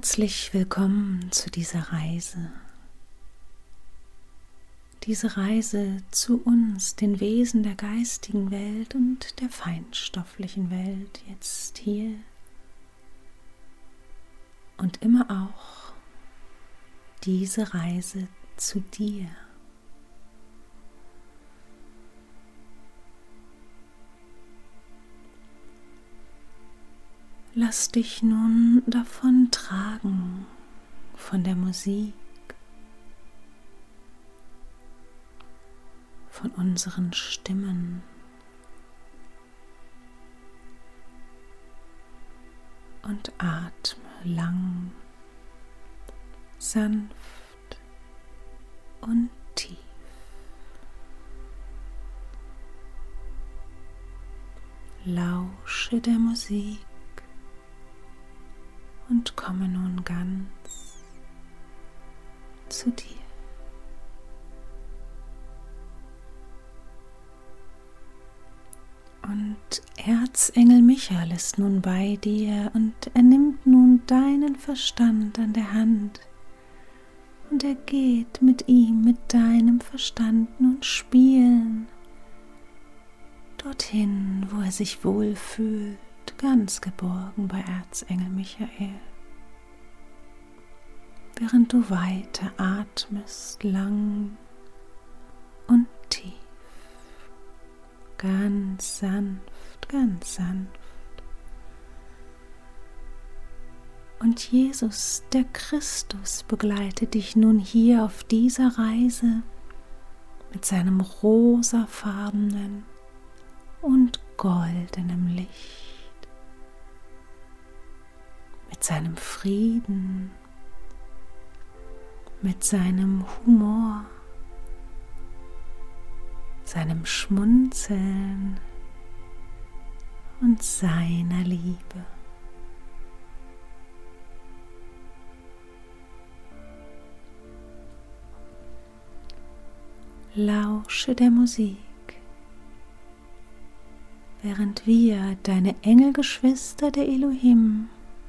Herzlich willkommen zu dieser Reise. Diese Reise zu uns, den Wesen der geistigen Welt und der feinstofflichen Welt, jetzt hier und immer auch diese Reise zu dir. Lass dich nun davon tragen, von der Musik, von unseren Stimmen. Und atme lang, sanft und tief. Lausche der Musik und komme nun ganz zu dir. Und Erzengel Michael ist nun bei dir und er nimmt nun deinen Verstand an der Hand und er geht mit ihm, mit deinem Verstand nun spielen, dorthin, wo er sich wohlfühlt, ganz geborgen bei Erzengel Michael. Während du weiter atmest, lang und tief, ganz sanft, ganz sanft. Und Jesus, der Christus, begleitet dich nun hier auf dieser Reise mit seinem rosafarbenen und goldenem Licht, mit seinem Frieden, mit seinem Humor, seinem Schmunzeln und seiner Liebe. Lausche der Musik, während wir, deine Engelgeschwister der Elohim,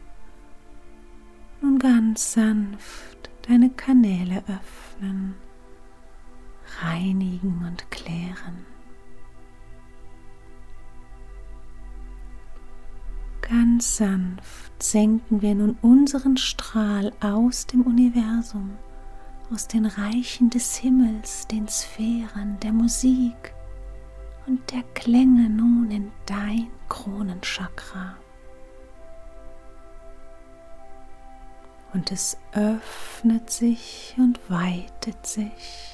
nun ganz sanft deine Kanäle öffnen, reinigen und klären. Ganz sanft senken wir nun unseren Strahl aus dem Universum, aus den Reichen des Himmels, den Sphären, der Musik und der Klänge nun in dein Kronenchakra. Und es öffnet sich und weitet sich.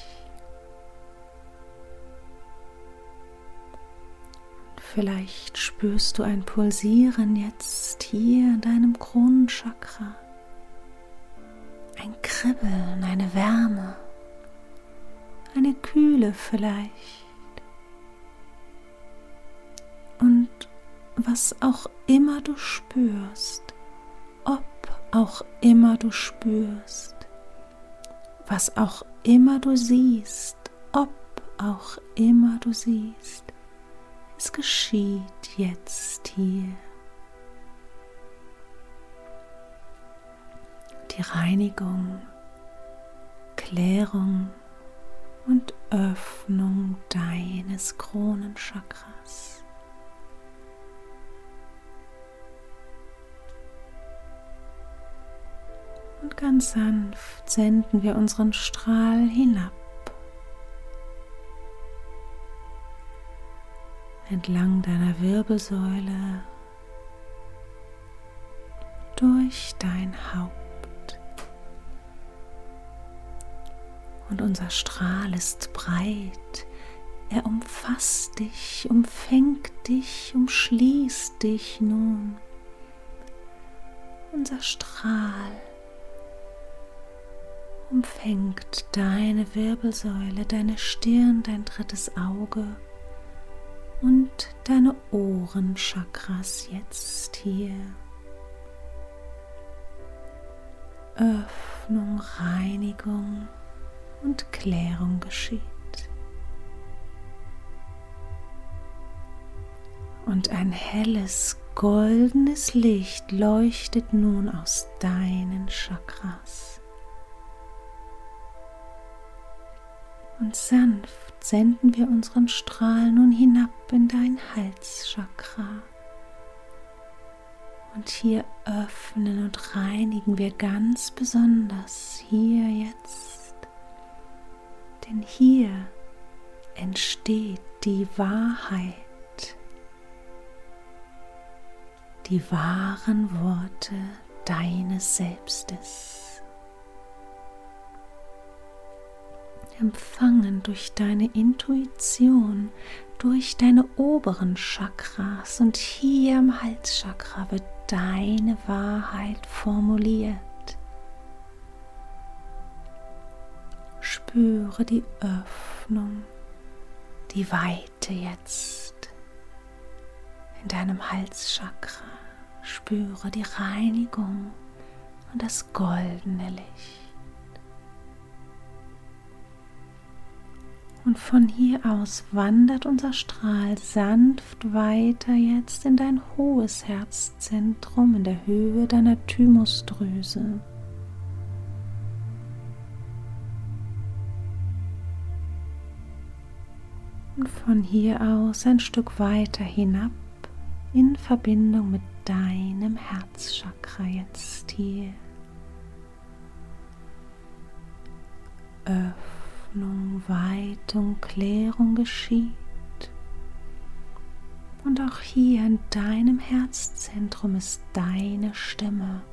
Vielleicht spürst du ein Pulsieren jetzt hier in deinem Kronenchakra. Ein Kribbeln, eine Wärme, eine Kühle vielleicht. Und was auch immer du spürst, ob auch immer du spürst, was auch immer du siehst, ob auch immer du siehst, es geschieht jetzt hier. Die Reinigung, Klärung und Öffnung deines Kronenchakras. Und ganz sanft senden wir unseren Strahl hinab, entlang deiner Wirbelsäule, durch dein Haupt. Und unser Strahl ist breit, er umfasst dich, umfängt dich, umschließt dich nun. Unser Strahl umfängt deine Wirbelsäule, deine Stirn, dein drittes Auge und deine Ohrenchakras jetzt hier. Öffnung, Reinigung und Klärung geschieht. Und ein helles, goldenes Licht leuchtet nun aus deinen Chakras. Und sanft senden wir unseren Strahl nun hinab in dein Halschakra. Und hier öffnen und reinigen wir ganz besonders hier jetzt. Denn hier entsteht die Wahrheit, die wahren Worte deines Selbstes. Empfangen durch deine Intuition, durch deine oberen Chakras, und hier im Halschakra wird deine Wahrheit formuliert. Spüre die Öffnung, die Weite jetzt in deinem Halschakra. Spüre die Reinigung und das goldene Licht. Und von hier aus wandert unser Strahl sanft weiter jetzt in dein hohes Herzzentrum in der Höhe deiner Thymusdrüse. Und von hier aus ein Stück weiter hinab in Verbindung mit deinem Herzchakra jetzt hier. Öffnung, Weitung, Klärung geschieht. Und auch hier in deinem Herzzentrum ist deine Stimme.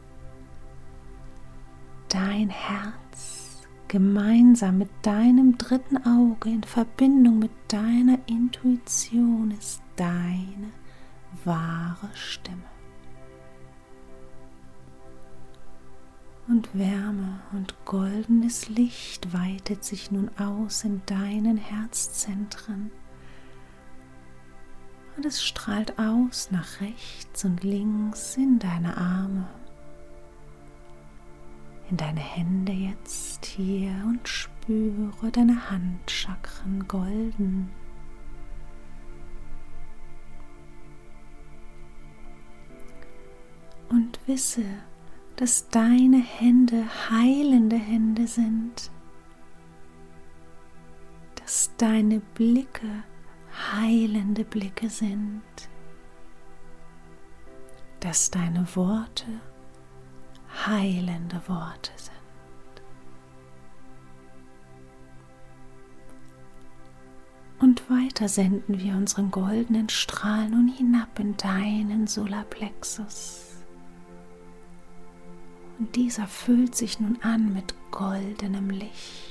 Dein Herz gemeinsam mit deinem dritten Auge in Verbindung mit deiner Intuition ist deine wahre Stimme. Und Wärme und goldenes Licht weitet sich nun aus in deinen Herzzentren. Und es strahlt aus nach rechts und links in deine Arme, in deine Hände jetzt hier, und spüre deine Handchakren golden. Und wisse, dass deine Hände heilende Hände sind, dass deine Blicke heilende Blicke sind, dass deine Worte heilende Worte sind. Und weiter senden wir unseren goldenen Strahl nun hinab in deinen Solarplexus. Und dieser füllt sich nun an mit goldenem Licht.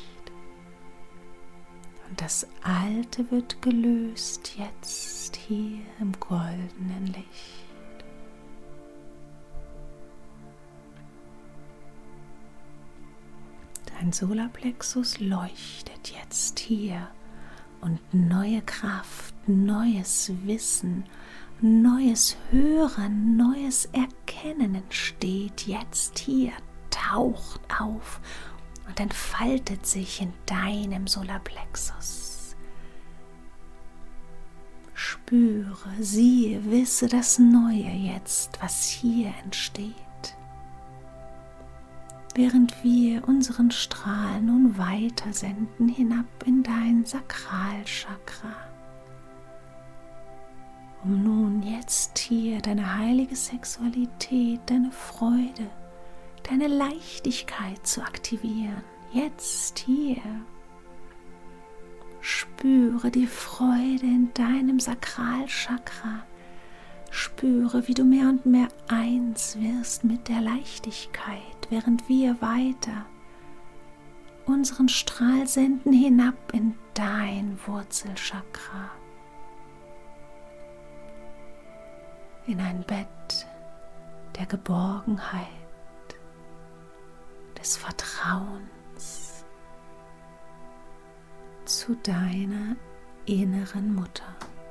Und das Alte wird gelöst jetzt hier im goldenen Licht. Dein Solarplexus leuchtet jetzt hier und neue Kraft, neues Wissen, neues Hören, neues Erkennen entsteht jetzt hier, taucht auf und entfaltet sich in deinem Solarplexus. Spüre, siehe, wisse das Neue jetzt, was hier entsteht. Während wir unseren Strahl nun weiter senden hinab in dein Sakralchakra, um nun jetzt hier deine heilige Sexualität, deine Freude, deine Leichtigkeit zu aktivieren. Jetzt hier. Spüre die Freude in deinem Sakralchakra. Spüre, wie du mehr und mehr eins wirst mit der Leichtigkeit, während wir weiter unseren Strahl senden hinab in dein Wurzelchakra. In ein Bett der Geborgenheit, des Vertrauens zu deiner inneren Mutter.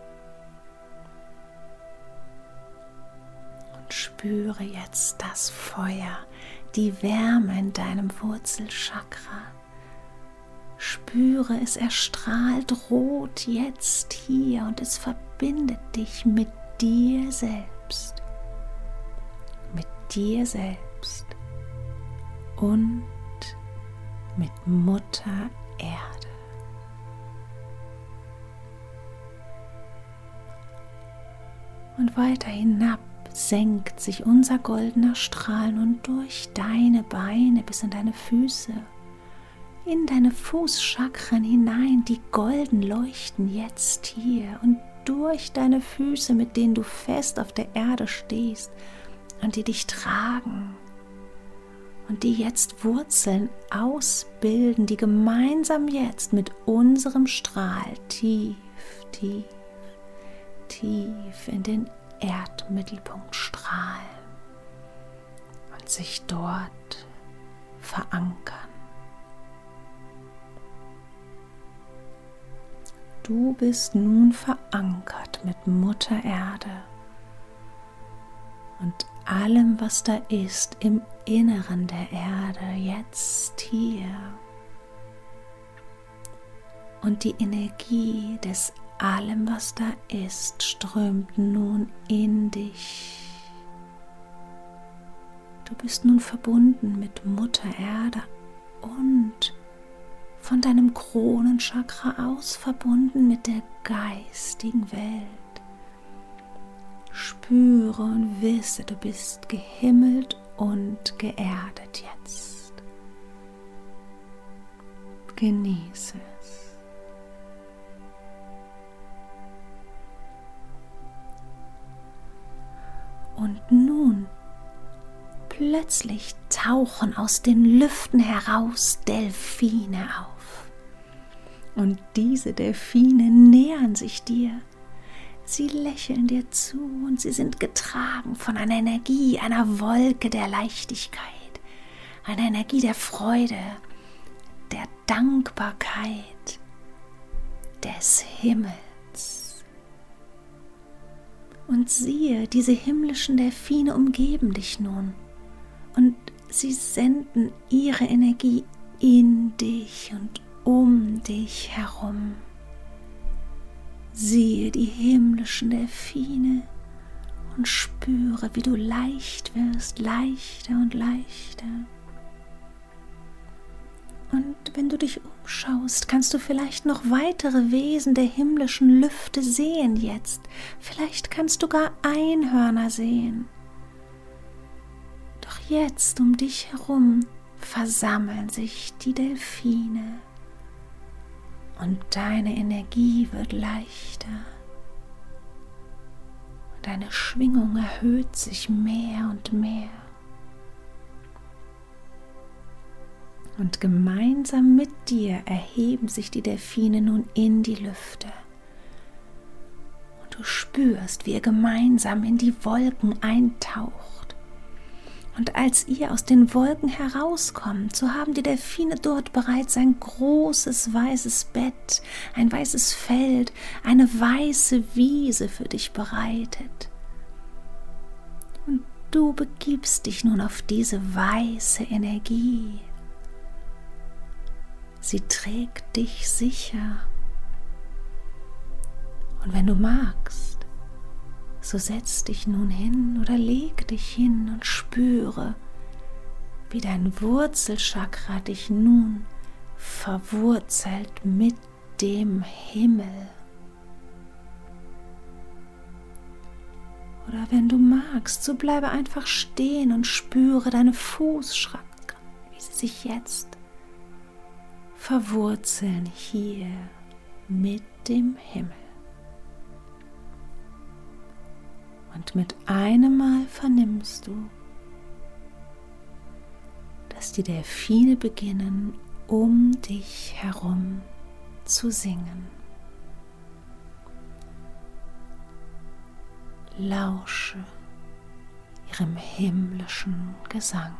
Und spüre jetzt das Feuer, die Wärme in deinem Wurzelchakra. Spüre, es erstrahlt rot jetzt hier und es verbindet dich mit dir selbst. selbst, mit dir selbst und mit Mutter Erde. Und weiter hinab senkt sich unser goldener Strahl nun durch deine Beine bis in deine Füße, in deine Fußchakren hinein, die golden leuchten jetzt hier und durch deine Füße, mit denen du fest auf der Erde stehst und die dich tragen und die jetzt Wurzeln ausbilden, die gemeinsam jetzt mit unserem Strahl tief, tief, tief in den Erdmittelpunkt strahlen und sich dort verankern. Du bist nun verankert mit Mutter Erde und allem, was da ist im Inneren der Erde, jetzt hier. Und die Energie des allem, was da ist, strömt nun in dich. Du bist nun verbunden mit Mutter Erde und von deinem Kronenchakra aus verbunden mit der geistigen Welt. Spüre und wisse, du bist gehimmelt und geerdet jetzt. Genieße es. Und nun plötzlich tauchen aus den Lüften heraus Delfine auf. Und diese Delfine nähern sich dir. Sie lächeln dir zu und sie sind getragen von einer Energie, einer Wolke der Leichtigkeit, einer Energie der Freude, der Dankbarkeit, des Himmels. Und siehe, diese himmlischen Delfine umgeben dich nun und sie senden ihre Energie in dich und um dich herum. Siehe die himmlischen Delfine und spüre, wie du leicht wirst, leichter und leichter. Und wenn du dich umschaust, kannst du vielleicht noch weitere Wesen der himmlischen Lüfte sehen jetzt. Vielleicht kannst du gar Einhörner sehen. Doch jetzt um dich herum versammeln sich die Delfine. Und deine Energie wird leichter. Und deine Schwingung erhöht sich mehr und mehr. Und gemeinsam mit dir erheben sich die Delfine nun in die Lüfte. Und du spürst, wie ihr gemeinsam in die Wolken eintaucht. Und als ihr aus den Wolken herauskommt, so haben die Delfine dort bereits ein großes weißes Bett, ein weißes Feld, eine weiße Wiese für dich bereitet. Und du begibst dich nun auf diese weiße Energie. Sie trägt dich sicher. Und wenn du magst, so setz dich nun hin oder leg dich hin und spüre, wie dein Wurzelchakra dich nun verwurzelt mit dem Himmel. Oder wenn du magst, so bleibe einfach stehen und spüre deine Fußchakren, wie sie sich jetzt verwurzeln hier mit dem Himmel. Und mit einem Mal vernimmst du, dass die Delfine beginnen, um dich herum zu singen. Lausche ihrem himmlischen Gesang.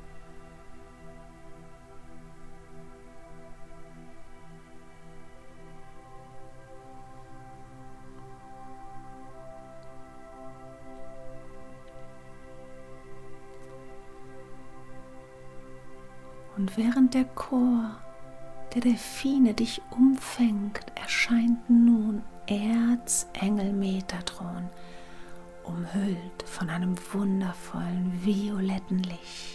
Und während der Chor der Delfine dich umfängt, erscheint nun Erzengel Metatron umhüllt von einem wundervollen violetten Licht.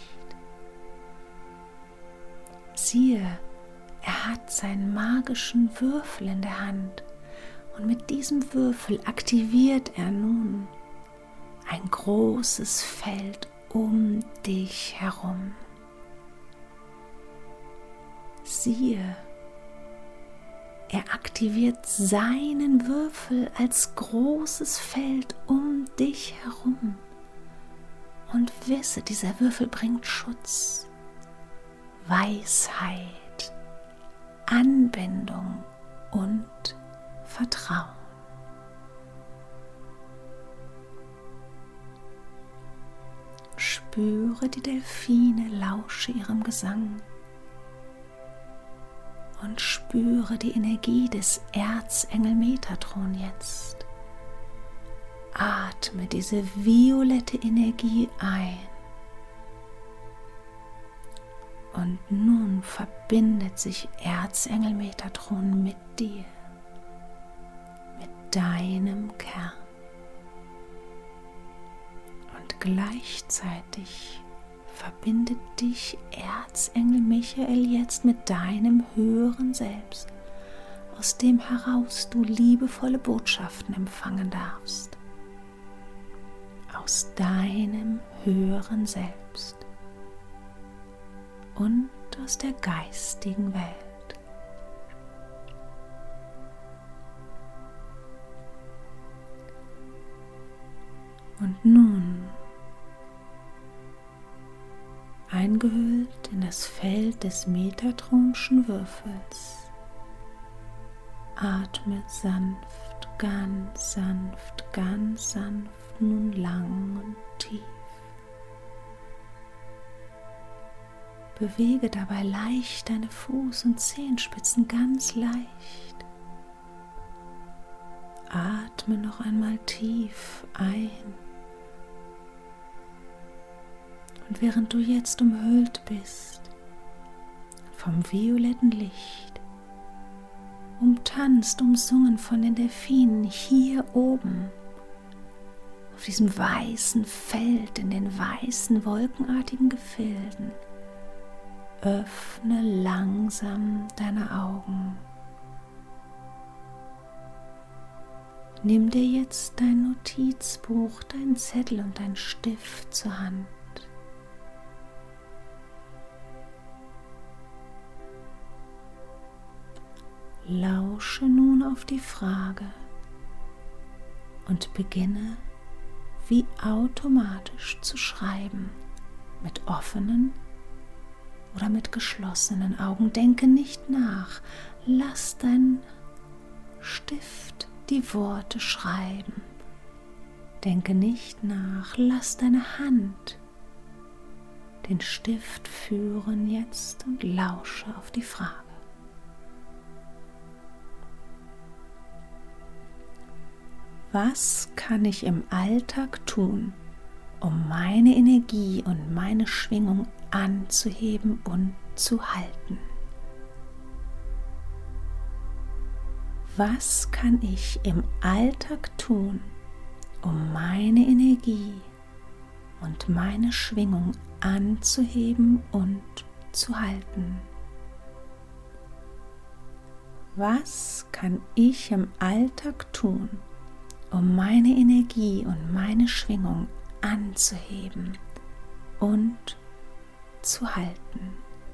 Siehe, er hat seinen magischen Würfel in der Hand und mit diesem Würfel aktiviert er nun ein großes Feld um dich herum. Siehe, er aktiviert seinen Würfel als großes Feld um dich herum. Und wisse, dieser Würfel bringt Schutz, Weisheit, Anbindung und Vertrauen. Spüre die Delfine, lausche ihrem Gesang und spüre die Energie des Erzengel Metatron jetzt. Atme diese violette Energie ein. Und nun verbindet sich Erzengel Metatron mit dir, mit deinem Kern. Und gleichzeitig verbindet dich Erzengel Michael jetzt mit deinem höheren Selbst, aus dem heraus du liebevolle Botschaften empfangen darfst. Aus deinem höheren Selbst und aus der geistigen Welt. Und nun, eingehüllt in das Feld des Metatronschen Würfels, atme sanft, ganz sanft, nun lang und tief. Bewege dabei leicht deine Fuß- und Zehenspitzen ganz leicht. Atme noch einmal tief ein. Und während du jetzt umhüllt bist vom violetten Licht, umtanzt, umsungen von den Delfinen hier oben, auf diesem weißen Feld in den weißen wolkenartigen Gefilden, öffne langsam deine Augen. Nimm dir jetzt dein Notizbuch, deinen Zettel und deinen Stift zur Hand. Lausche nun auf die Frage und beginne wie automatisch zu schreiben, mit offenen oder mit geschlossenen Augen. Denke nicht nach, lass deinen Stift die Worte schreiben. Denke nicht nach, lass deine Hand den Stift führen jetzt und lausche auf die Frage. Was kann ich im Alltag tun, um meine Energie und meine Schwingung anzuheben und zu halten? Was kann ich im Alltag tun, um meine Energie und meine Schwingung anzuheben und zu halten? Was kann ich im Alltag tun, um meine Energie und meine Schwingung anzuheben und zu halten?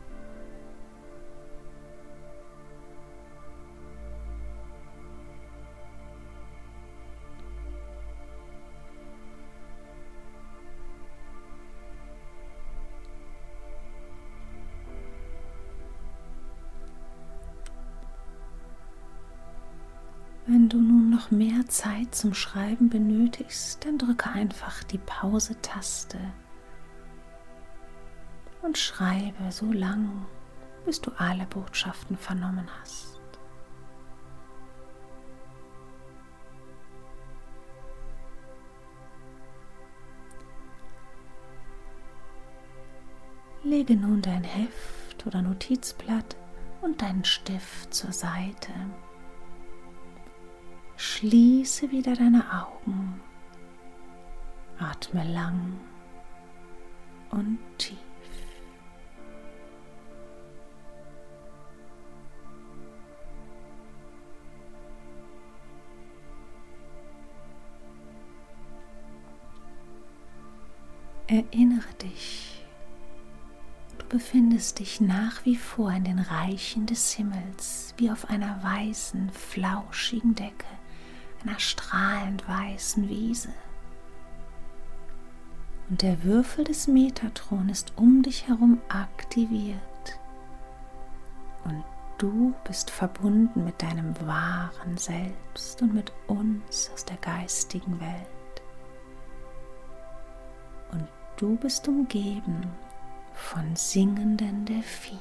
Wenn du nun noch mehr Zeit zum Schreiben benötigst, dann drücke einfach die Pause-Taste und schreibe so lange, bis du alle Botschaften vernommen hast. Lege nun dein Heft oder Notizblatt und deinen Stift zur Seite. Schließe wieder deine Augen Atme lang und tief. Erinnere dich, du befindest dich nach wie vor in den Reichen des Himmels, wie auf einer weißen, flauschigen Decke, einer strahlend weißen Wiese. Und der Würfel des Metatron ist um dich herum aktiviert. Und du bist verbunden mit deinem wahren Selbst und mit uns aus der geistigen Welt. Und du bist umgeben von singenden Delfinen.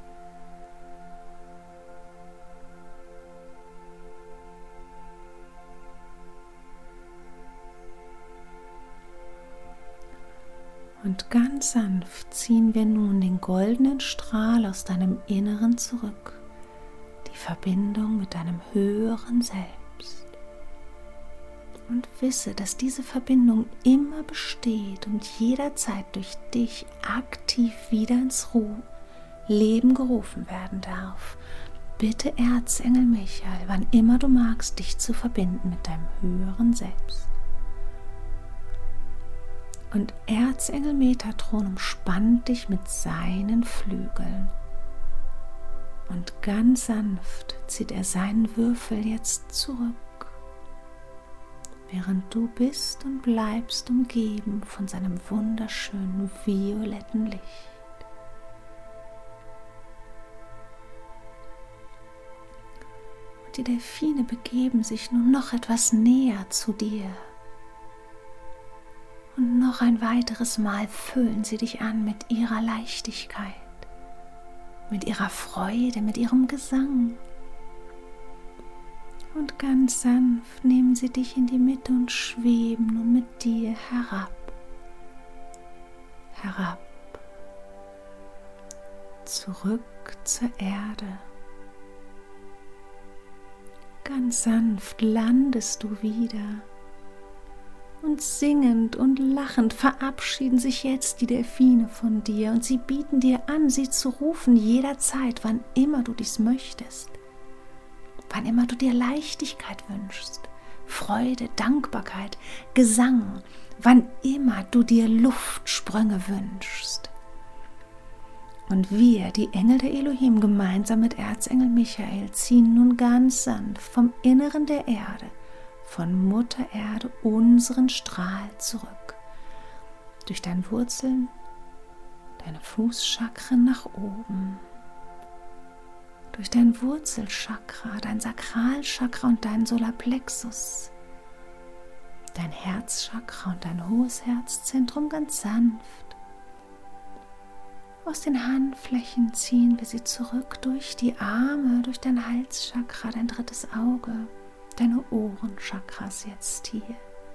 Und ganz sanft ziehen wir nun den goldenen Strahl aus deinem Inneren zurück, die Verbindung mit deinem höheren Selbst. Und wisse, dass diese Verbindung immer besteht und jederzeit durch dich aktiv wieder ins Leben gerufen werden darf. Bitte Erzengel Michael, wann immer du magst, dich zu verbinden mit deinem höheren Selbst. Und Erzengel Metatron umspannt dich mit seinen Flügeln. Und ganz sanft zieht er seinen Würfel jetzt zurück, während du bist und bleibst umgeben von seinem wunderschönen violetten Licht. Und die Delfine begeben sich nun noch etwas näher zu dir. Und noch ein weiteres Mal füllen sie dich an mit ihrer Leichtigkeit, mit ihrer Freude, mit ihrem Gesang. Und ganz sanft nehmen sie dich in die Mitte und schweben nun mit dir herab, herab, zurück zur Erde. Ganz sanft landest du wieder. Und singend und lachend verabschieden sich jetzt die Delfine von dir und sie bieten dir an, sie zu rufen jederzeit, wann immer du dies möchtest. Wann immer du dir Leichtigkeit wünschst, Freude, Dankbarkeit, Gesang, wann immer du dir Luftsprünge wünschst. Und wir, die Engel der Elohim, gemeinsam mit Erzengel Michael, ziehen nun ganz sanft vom Inneren der Erde, von Mutter Erde, unseren Strahl zurück. Durch deine Wurzeln, deine Fußchakren nach oben. Durch dein Wurzelchakra, dein Sakralchakra und dein Solarplexus. Dein Herzchakra und dein hohes Herzzentrum ganz sanft. Aus den Handflächen ziehen wir sie zurück durch die Arme, durch dein Halschakra, dein drittes Auge. Deine Ohrenchakras jetzt hier.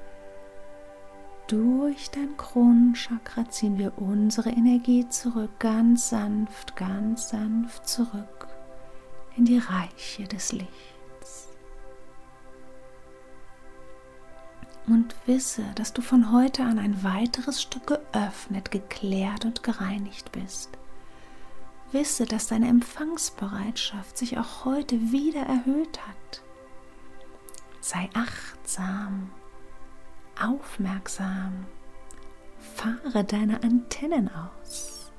Durch dein Kronenchakra ziehen wir unsere Energie zurück, ganz sanft zurück in die Reiche des Lichts. Und wisse, dass du von heute an ein weiteres Stück geöffnet, geklärt und gereinigt bist. Wisse, dass deine Empfangsbereitschaft sich auch heute wieder erhöht hat. Sei achtsam, aufmerksam, fahre deine Antennen aus.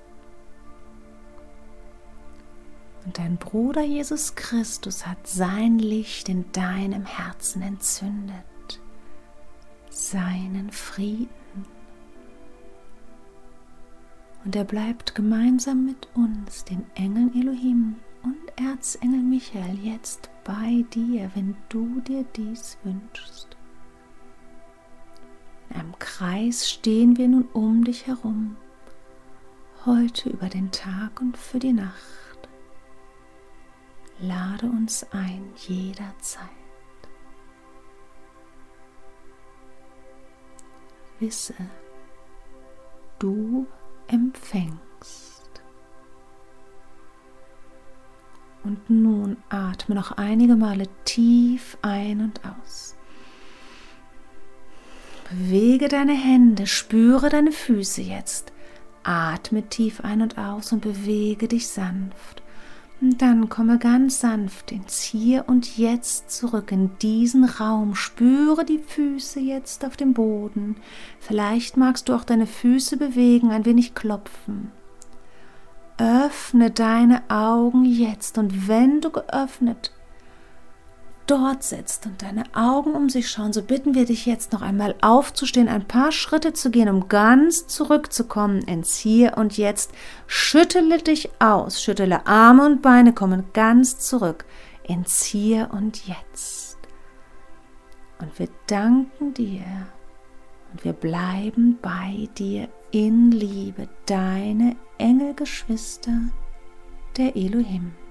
Und dein Bruder Jesus Christus hat sein Licht in deinem Herzen entzündet, seinen Frieden. Und er bleibt gemeinsam mit uns, den Engeln Elohim und Erzengel Michael, jetzt bei dir, wenn du dir dies wünschst. In einem Kreis stehen wir nun um dich herum, heute über den Tag und für die Nacht. Lade uns ein jederzeit. Wisse, du empfängst. Und nun atme noch einige Male tief ein und aus. Bewege deine Hände, spüre deine Füße jetzt. Atme tief ein und aus und bewege dich sanft. Und dann komme ganz sanft ins Hier und Jetzt zurück in diesen Raum. Spüre die Füße jetzt auf dem Boden. Vielleicht magst du auch deine Füße bewegen, ein wenig klopfen. Öffne deine Augen jetzt und wenn du geöffnet dort sitzt und deine Augen um sich schauen, so bitten wir dich jetzt noch einmal aufzustehen, ein paar Schritte zu gehen, um ganz zurückzukommen ins Hier und Jetzt. Schüttele dich aus, schüttele Arme und Beine, kommen ganz zurück ins Hier und Jetzt. Und wir danken dir und wir bleiben bei dir in Liebe, deine Engelgeschwister der Elohim.